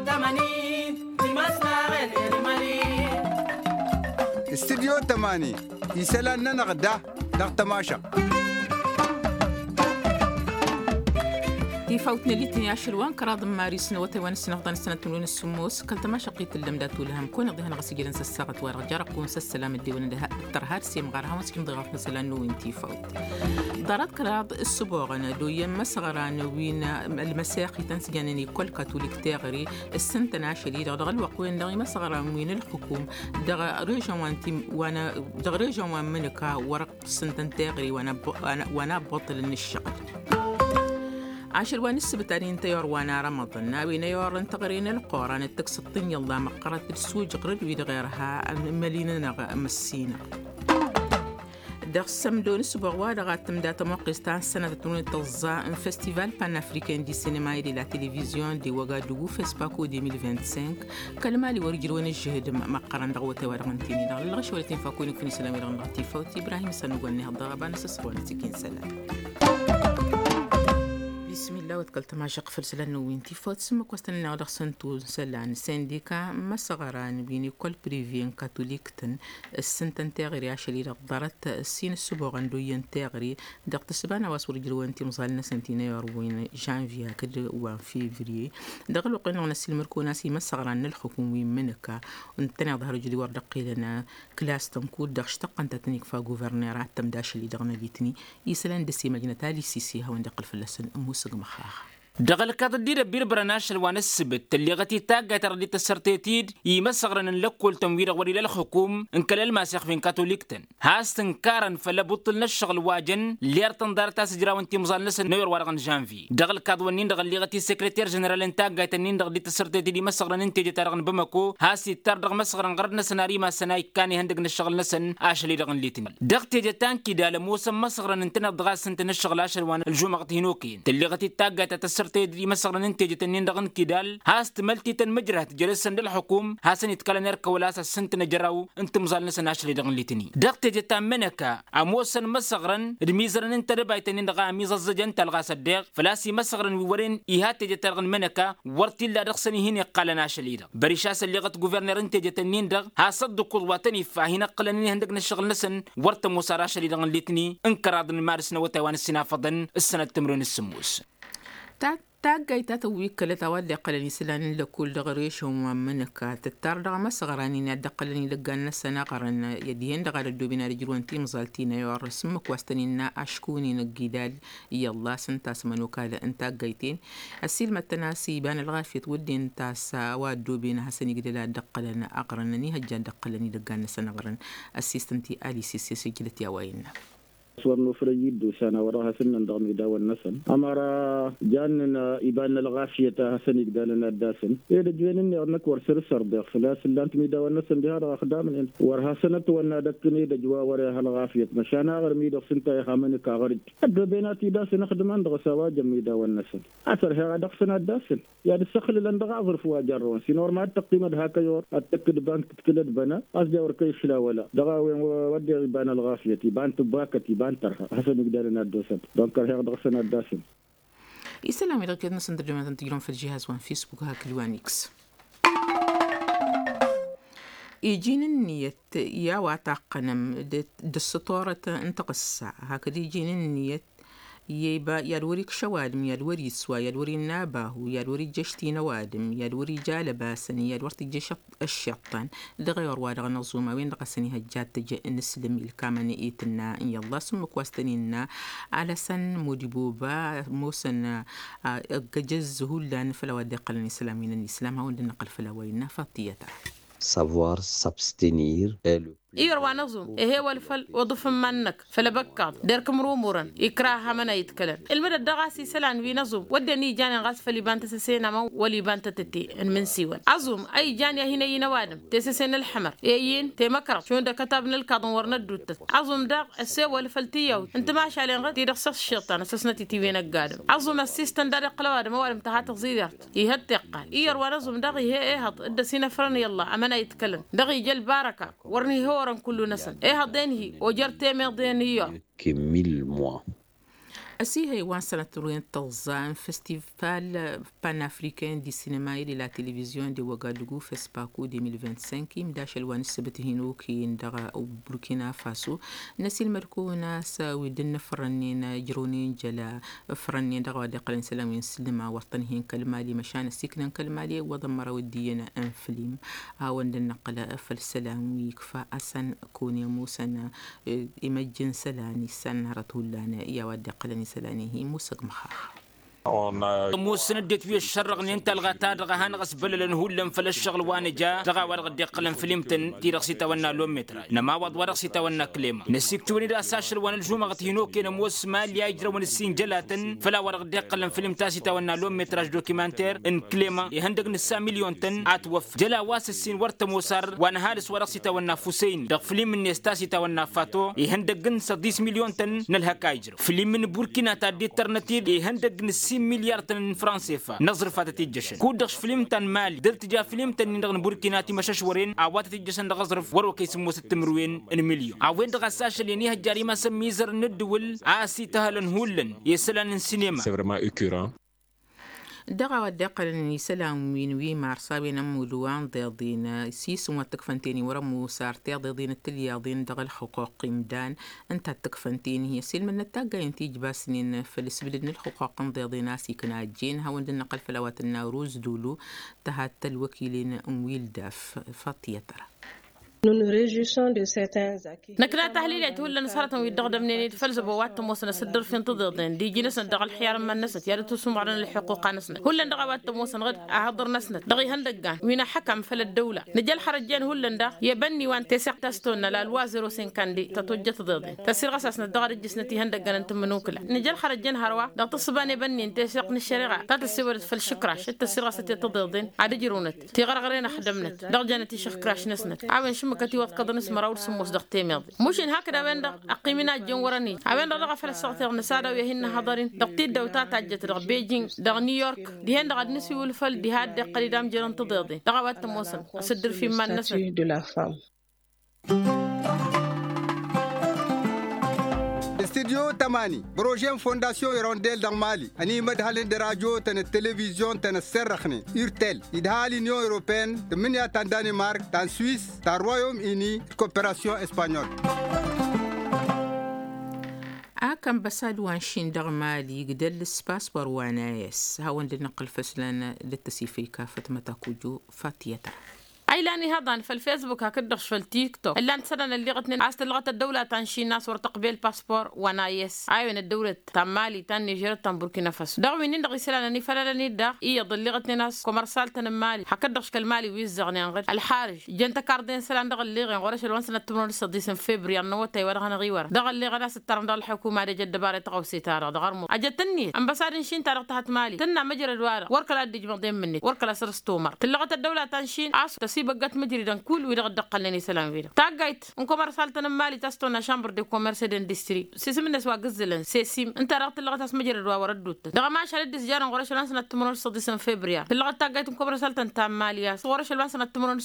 استديو 8 يسالنا نغدا نغتماشق يفوتنا لي 12 كراض مارس نوتي وانا سنغضان السنة تنون السموس كلت ما شقيت اللمدات ولهم كون ضيها نغسجل نس الساقط ورجع رقون السلام الديوان ده ترهار سيم غارها وسكن ضغط مثلا نو انتي فوت ضرات كراض السبوغنا دويا مسغران وين المساقي تنسجانني كل كاثوليك تاغري السنة عشري دغ الوقوين دغ مسغران وين الحكوم دغ ريجوانتي وانا دغ ريجوان منكا ورق السنة تاغري وانا بطل الشغل عشر وانس بتارين تيار وانا رمضان ناوي نيار تغرين القرآن التكسطين يلا مقرات السوج غرد ويد غيرها ملينا مسينا داخل سمدون سبوغوا دغات تمدات موقستان سنة تنون تلزا فستيفال بان افريكان دي سينما دي لا تلفزيون دي وغادوغو فيسباكو 2025 كلمة لي ورجلون الجهد مقران دغوتي ورغنتيني دغ الغشولتين فاكوني كفني سلامي رغنغتي فوتي إبراهيم سنوغني هالضغبان سسبوان سكين سلام بسم الله وتكلت مع شق فلسلان وينتي فوت سمك وستننا غدق سنتو سلان سنديكا مسغران بيني كل بريفين كاثوليكتن السنتن تاغري عشلي دارت السين السبوغان دوين تاغري دق تسبانا واسور جلوانتي مصالنا سنتين يروين جانفيا كد وان فيفري دق الوقين ونسي المركوناسي مسغران الحكومي منكا ونتنا ظهر جلي وردقي لنا كلاس تنكود دق شتقن تتنيك فا غوفرنيرات تمداش اللي دغنا ليتني يسلان دسي مدينة تالي سيسي هون دق الفلسن موسى مخاخ دغل كاددير بيربرناش الوان السبت اللي غتي تاغا تردي تسرتيتيد يمسغرن لكل تموير ولي الحكوم ان كل الماسخ فين كاثوليكتن هاستن كارن فلا بطلنا الشغل واجن ليرتن دار تاس جرا وانتي مزالنس نوير ورغن جانفي دغل كادونين دغل اللي غتي سكرتير جنرال ان تاغا تنين دغ دي تسرتيتيد مسغرن انت جي ترغن بمكو هاسي تردغ مسغرن غردنا سناري ما سناي كاني هندق الشغل نسن اشلي دغن ليتن دغ تيجي تانكي دال موسم مسغرن انتنا دغاس انت الشغل اشل وان الجمعه هنوكين اللي غتي تاغا تسر تدري مثلا انت جتنين دغن كيدال هاست ملتي تن مجرات جلس عند الحكوم هاسن يتكلم نرك ولا سنت نجراو انت مزال نسن عشري دغن ليتني دغت جتا منك اموسن مسغرن الميزرن انت ربايتنين دغا ميز الزجن تلغا صديق فلاسي مسغرن وورين ايهات جتا دغن منك ورتي لا دخسني هني قالنا شليدا بريشاس اللي غت غوفرنر انت جتنين دغ هاصد قدواتني فاهنا قلني هندق الشغل نسن ورت موسى شلي دغن ليتني انكراد مارس نوتاوان السنافضن السنه تمرون السموس تاقاي تاتوي كلا تولي قلني سلان لكل دغريش ومنك تتردغ مسغراني ندقلني لقانا سنة قرن يدين دغال الدوبينا رجلوان تيم زالتين يورسمك واستنينا أشكوني نقيدال يلا سنتاس منوكالا انتا قايتين السيل متناسي بان الغافية ودي انتاس وادوبينا حسني قدلا دقلنا أقرنني هجان دقلني لقانا سنة قرن السيستنتي آلي سيسي سجلت يوين صورنا فريد سنة وراها سنة ضمي داو النسن أمارا جاننا إبان الغافية حسن يقدالنا الداسن إذا جوينني أنك ورسر السرد فلاس اللي أنت ميداو النسن بهذا أخدام ورها سنة وانا دكني دجوا ورها الغافية مشانا غير ميدو سنتا يخامني كاغرج أدبيناتي داسن أخدم عندغ سواجا ميداو النسن أثر هذا دقسنا الداسن يعني السخل اللي عندغ أظرف واجرون سينور ما التقييم هكا يور التكد بانك تكلد بنا أصدر كيف لا ولا دغاوين ودي إبان الغافية بان تباكتي حسن يقدرنا الدوسن دونك هي غدغسنا الداسن يسلم إذا كنا سندر ما تنتجرون في الجهاز وان فيسبوك هاك الوانيكس يجين النية يا واتقنم دستورة انتقص هكذا يجين النية يبا يدوريك شوادم يدوري سوا يدوري ناباهو يدوري جشتي نوادم يدوري جالباسن يدورتي جش الشطان دغير وادغ نظوما وين دغسني هجات تجي نسلم الكامن ايتنا ان يلا سمك واستنينا على سن مدبوبا موسن جزه لان فلا ودي قلني سلامين الاسلام هون نقل فلا وين فطيتا savoir s'abstenir est le إير وانظم إيه والفل وضف منك فلا بكر ديرك مرومورا يكراها من يتكلم المدى الدغاسي سلان بينظم ودني جاني غاس فلي بانت سسينا ما ولي بانت تتي من سيوان عظم أي جاني هنا ينوادم تسسين الحمر يين تمكر شو ده كتبنا الكادون ورنا الدوت عظم دغ السوى والفلتيو انت ما شالين غد يدخس الشيطان سسنتي تيبين القادم عظم السيستن دار قلواد ما ورم تحت زيدات يهتقال إير وانظم دغ إيه هاد الدسينا فرن يلا أمنا يتكلم دغ يجل باركة ورني هو كل نسل إيه هذين هي وجرت مردين هي que 1000 mois أسي هيوان سنة روين تغزان فستيفال بان أفريكان دي سينماي دي لا تلفزيون دي وغادوغو فسباكو 2025 مداش الوان السبت هينو كي ندغا أو بوركينا فاسو نسي المركونا ساويدن فرنين جرونين جلا فرنين دغا دقلن سلامين سلما وطنهين كالمالي مشان السكنان كالمالي وضمر ودينا أنفليم هاوان دن نقل فالسلام ويكفى أسن كوني موسنا إمجن سلاني سن رتولانا يا ودي قلني سلاني هي موسق مخاخ موسن اديت في الشرق ننت الغتاد غهان غسبل لنهولن فل الشغل وانا جا دغا ورق دقلن فيلمتن تي رخصي تونا لو متر نما وض ورخصي تونا كلمه نسيك توني راساشل وانا الجمعه غتينو كين موس مال يجرى من السين جلاتن فلا ورق دقلن فيلم تاسي تونا لو متراج دوكيومنتير ان كلمه يهندق نسا مليون تن اتوف جلا واس السين ورت موسر وانا هالس ورخصي تونا فوسين دغ فيلم من يستاسي تونا فاتو يهندق نس 10 مليون تن نلها يجرى فيلم من بوركينا تادي ترنتير يهندق نس مليار تن فرنسيفا نظر فاتت الجشن كودش فيلم تن مالي درت جا فيلم تن ندغن بوركيناتي مشاشورين عواتت الجشن دغزرف ورو كيسمو 6 مليون عوين دغساش اللي الجريمه سميزر ندول عاسي تهلن هولن يسلن السينما سي فريمون اوكورون دغا ودقل سلام وينوي مارسابين مولوان ضيضين سيس وتكفنتيني ورمو سارتي ضيضين التلياضين دغا الحقوق مدان انت تكفنتيني هي سلم النتاقا ينتيج باسنين فلسبلن الحقوق ضيضين سيكنا جين هاون نقل فلوات النوروز دولو تهات الوكيلين امويل داف فاطيترا نكنا تحليل تقول لنا صارت ويدغدم منين فلز بوات موسنا صدر في انتظارين دي جلسنا دغ الحيار من نست يا ريت سمع لنا الحقوق نسنا كل دغ وات موسنا غد احضر نسنا دغي هندقان وين حكم فل الدوله نجل حرجان هول دغ يبني وان تسع تستون لا الوازر وسين كاندي تتوجت ضد تسير غساسنا دغ رجسنتي هندقان انت منوكله نجل حرجان هروا دغ تصباني بني انت سقن الشريعه تتسير في الشكراش تسير غساتي تضدين عاد جرونت تيغرغرينا خدمنت دغ جانتي شكراش نسنا عاون شمكتي قدر اسم راول سموس دقتي ماضي مش إن هكذا وين أقيمنا جنوراني عوين رغا في السعودية نسادا ويهن حضرين دقتي دوتات عجت رغ بيجين دغ نيويورك دي هند غد نسي والفل دي هاد قريدام جران تضيضي دغا وات موسن أصدر في ما الناس استديو تماني بروجين فونداسيون يرونديل دان مالي اني مدهالين دراجو تن التلفزيون تن السرخني يرتل يدهالي نيو اوروبين تمنيا تان دانمارك تان سويس تان رويوم اني كوبراسيون اسبانيول كم بسال وانشين دغ مالي قدر السباس بروانايس هاون نقل فسلان للتسيفي كافة متاكوجو فاتيتا اي لاني هذا في الفيسبوك هكدخش في التيك توك الا انت سنه اللي غتنين عاست لغه الدوله تنشي الناس ورتقبيل باسبور ونايس ايوه الدوله تمالي تن نيجيريا تن بوركينا فاسو دغوي نين دغ سلاني فلاني دا اي ضل غتني ناس كومرسال تن مالي هكدخش كالمالي ويزغني غير الحارج جنت كاردين سلان دغ اللي غير ورش الوان سنه 18 فبراير نوتاي ورغنا غيور دغ اللي غناس ترم دغ الحكومه دي جد باري تقو سيتار دغرمو اجتني امباسادين شين تاريخ تحت مالي تنا مجرى الوار وركلا دي جمدين مني وركلا سرستومر تلغه الدوله تنشين عاس تسيب قت مجري كل ويدا دقل لني سلام فيدا تاغايت انكم رسالتنا مالي تستونا شامبر دي كوميرس اندستري سيسم الناس واغزلن سيسيم انت رغت اللغه تاس مجري دوا وردوت دغ ما شال دي سجارن غورش لانسنا 18 فبراير اللغه تاغايت انكم رسالتن تام ماليا غورش لانسنا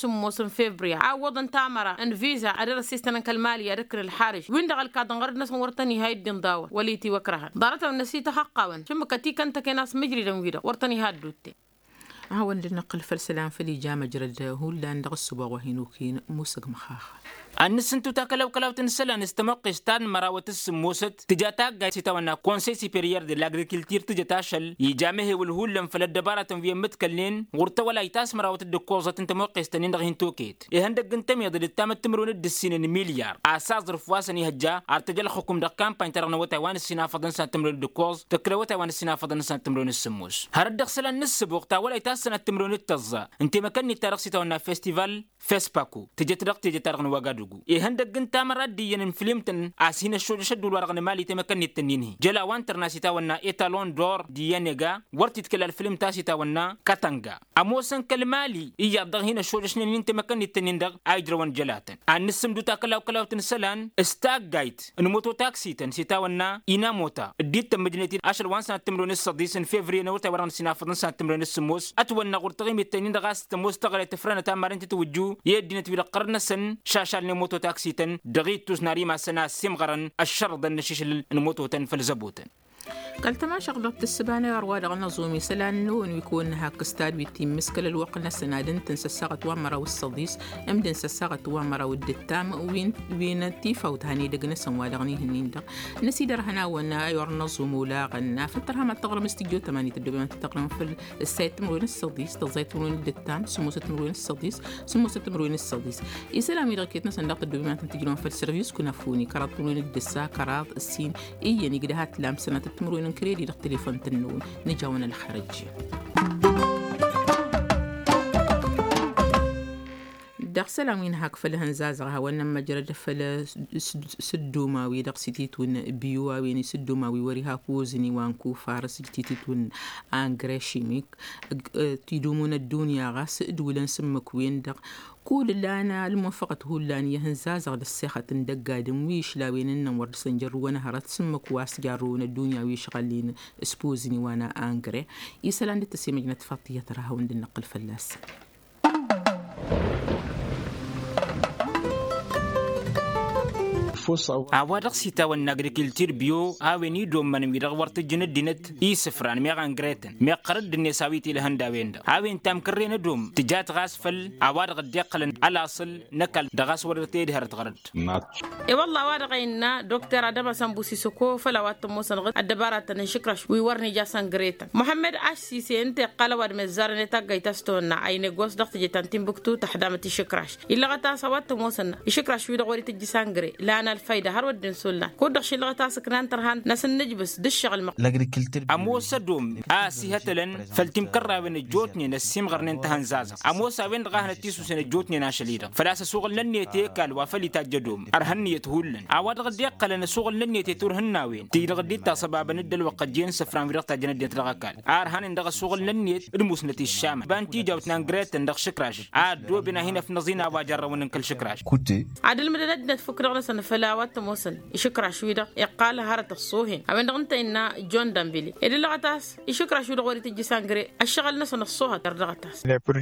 18 فبراير عوض انت امرا ان فيزا ادر سيستن كالماليا ركر الحارج وين دغ الكادن غرد ناس ورتني هاي الدين داور وليتي وكرها دارت ونسيت حقاون شمكتي كنت كناس مجري دم ويدا ورتني هادوتي هاون نقل فالسلام في الإجامة جرد هو لان دغسوا وهينوكين موسق مخاخ النسنتو تاكلو كلاو تنسلا نستمقش تان مراوت السموست تجاتا جاي سيتاونا كونسي سيبيريير دي لاغريكولتير تجاتاشل يجامه والهولم فلدبارة في متكلين غورتا ولا يتاس مراوت الدكوزة تنتمقش تنين دغين توكيت يهندق انتم يضل التام التمرون الدسين مليار اساس ظرف واسني هجا ارتجل حكم دق كامباين ترغنا وتاوان السنا فضن سنه تمرون الدكوز تكلو وتاوان السنا فضن سنه تمرون السموس هرد خسلا نسب وقتا ولا يتاس سنه تمرون التزا انت مكني تاريخ سيتاونا فيستيفال فيسباكو تجت ترغنا وغادو يهندق انت مرادي ين فيلمتن اسين الشو شدوا ورغنا مالي تمكن التنينه جلا وانترنا سيتاونا ايتالون دور ديانيغا ورتت كلا الفيلم تاسيتاونا كاتانغا اموسن كلمالي يا هنا شو شنين انت مكن التنين دغ ايدرون جلاتن انسم دوتا كلاو تنسلان استاك جايت نموتو تاكسي تن سيتاونا ايناموتا ديت مدينه 10 سنه تمرون الصديسن فيفري نوتا وران سنافدن سنه تمرون السموس اتونا غرتغيم التنين دغ استموس تغلي تفرنا تامرنت توجو يدينه في القرن سن شاشال نموتو تاكسيتن دغيت تسناري ما سنا سمغرن الشرد النشيش الموتوتن فالزبوتن قال تما شغلت السبانة رواد غنظومي سلانو ويكون هاك ستاد بيتم مسكل الوقت نسنادن تنسساغت وامرا والصديس امدن سساغت وامرا والدتام وين تيفوت هاني دقنسن وادغني هنين دق نسيدر هنا وانا يور نظم ولا غنا فترها ما تغرم استديو 8 تدبي ما تتقرم في السيت تمرين الصديس تزيت تمرين الدتام سموسة تمرين الصديس سموسة تمرين الصديس يسلامي ركيتنا صندوق الدبي ما تنتجرون في السيرفيس كنا فوني كرات تمرين الدسا كرات السين يعني قدهات لام سنة التمرين كريدي دق تليفون تنون نجاونا الخرج دق سلامين هاك فلهن زازرها وانما جرد فل سدوماوي دق سيتيتون بيواوي سدوماوي وريها فوزني وانكو فارس سيتيتون انغري شيميك تيدومون الدنيا غاس دولا نسمك وين دق كل لانا الموفقة هو لان يهنزاز على الساحة ندقادم ويش لاوين النور سنجر وانا هرات سمك واسجارون الدنيا ويش غالين اسبوزني وانا انغري يسلان التسيمجنة فاطية تراها وند النقل فلاس عوادق سيتا والناغريكلتير بيو هاويني دوم من ميرغ ورت جند دينت يسفران ميغان غريتن ميقرد النساويتي لهنداوين دا هاوين تام كرين دوم تجات غاسفل عوادق ديقلن على اصل نكل دغاس ورتي دهر تغرد اي والله وادغينا دكتور ادم سامبوسي سوكو فلاوات موسن الدبارات نشكرش ويورني جاسان غريتن محمد عاشي سي انت قال واد مزار نتا غيتاستونا اين غوس دخت جتان تيمبكتو تحدامتي شكرش الا غتا سوات موسن يشكرش ويدغوري تجسان غري لا الفايدة هرود دنسولنا كود خشي لغة تاسك نانترهان ناس النجبس دشغل لاغريكلتير اموسا دوم هتلن فلتم كرا بين جوتني نسيم غرن تهان زازا اموسا وين غاهنا تيسو سن جوتني ناشليدا فلاس سوق لنيتي قال وفلي تاجدوم ارهنيه هولن عواد غدي قال سوق لنيتي تورهناوين تي غدي تا سباب ندل وقد جين سفران فيرتا جنديت لغاكال ارهن اندغ سوق لنيت المسنتي الشام بانتي جاوتنا غريت اندغ شكراش دو بنا هنا في نزينا واجر ونكل شكراش كوتي عدل مدد فكر غلسن فلاوات موسن يشكر شويدا يقال هارت الصوهين أبين دغنت إن جون دامبيلي إذا لغتاس يشكر شويدا غوري تجي سانغري الشغل نسن الصوها تردغتاس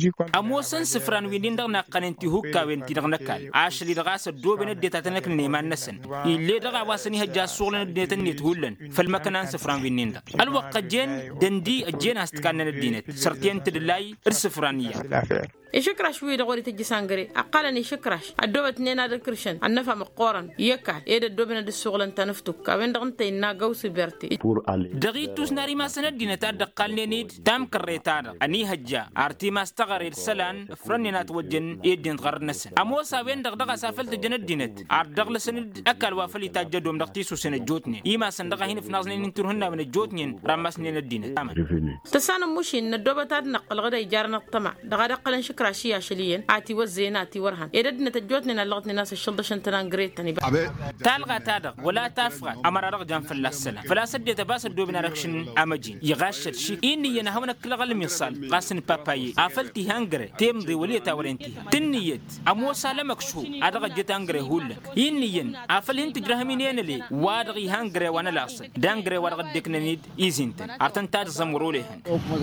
أموسن سفران ويدين دغنا قننتي هوكا وينتي دغنكال عاشلي دغاس الدو بين الديتاتنك نيمان نسن اللي دغا واسني هجا سوغلن الديتن يتهولن فالمكان سفران وينين دغ الوقت جين دندي الجين هستكان الدينت سرتين تدلاي السفرانية يشكر شويدا غوري تجي سانغري أقالني شكرش الدوبت نينا دكرشن النفع مقورن يكال إذا الدوبنا دسوغلن تنفتك أبين دغنت إننا غوسي بيرتي دغيتوس ناري ما سندينا تدقال نيد تام كريتانا أني هجا أرتي ما استغرير سلان فرننا توجن إيدين غر نسن أموسا وين دغدغا سافلت جند دينت أردغل سند أكل وافلي تاجدوم دغتيسو سن جوتني إيما سندغا هنا في نازنين ننترهن من الجوتنين رمسنين الدينت تسانا موشي إن الدوبة نقل غدا يجارنا الطمع دغدقلن شكرا شيا شليين آتي وزينا آتي ورهن إذا دنا تجوتني لغتني ناس الشلدشن تنان غريتني تالغا تادغ ولا تافغا أمر رغجان فلا السلام فلا سدي تباس الدوبنا ركشن أمجين يغاشر شيك إني ينهونا كل غلم يصال قاسن باباي أفلتي هنغري تيمضي ولي تاورنتيها تنيت أموسا لمكشو أدغ جت هنغري هولك إني أفل هنت جرهمينين لي وادغي هنغري وانا لاصل دانغري ورغ ديكننيد إيزينتن أرتن تاج زمروليهن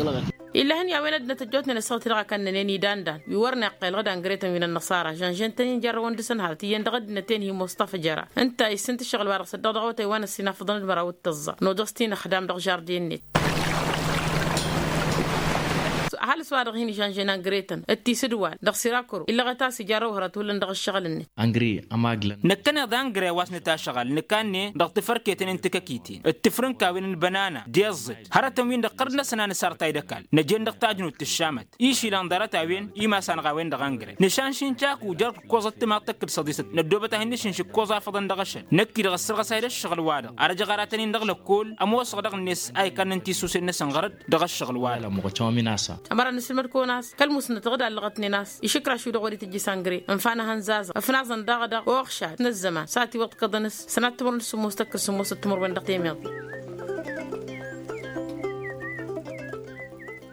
إلا هن يا ولدنا تجوتنا الصوت رغا كان نيني داندان يورنا قيل غدا غريتن من النصارى جان تنين جر وندسن هالتي يندغد نتين هي مصطفى جرا انت يسنت الشغل ورا صدق وانا السنه فضل المراوت تزا نودستين خدام دغ جاردين نت هل سوار هني جان غريتن اتي سدوال دغ سيراكرو الا غتا سيجاره وهرتول دغ الشغل النت انغري اماغلن نكنا دانغري واسنتا شغل نكاني دغ تفركيتن انت ككيتين التفرنكا وين البنانا ديزت هرتم وين دقرنا سنان سارتاي دكال نجن دغ تاجنو الشامت ايشي لاندرتا وين ايما سانغا وين دغانغري نشان شينجاك وجر كوزت ما تكل صديست ندوبتا هنشن شكوزا فضن دغشن نكي دغ السرغ سايد الشغل وادا ارجا غراتني دغ لكول اموس دغ الناس اي كان انتي سوسن نسنغرد دغ الشغل وادا مغتشو ميناسا أمر نسمر كوناس كلموسنا تغدى لغتني ناس يشكر شو دغوري تجي سانغري انفانا هنزازا افنازن دغدا وخشات نزمان ساتي وقت قدنس سنات تمر سموستك سموست تمر بين دقيمه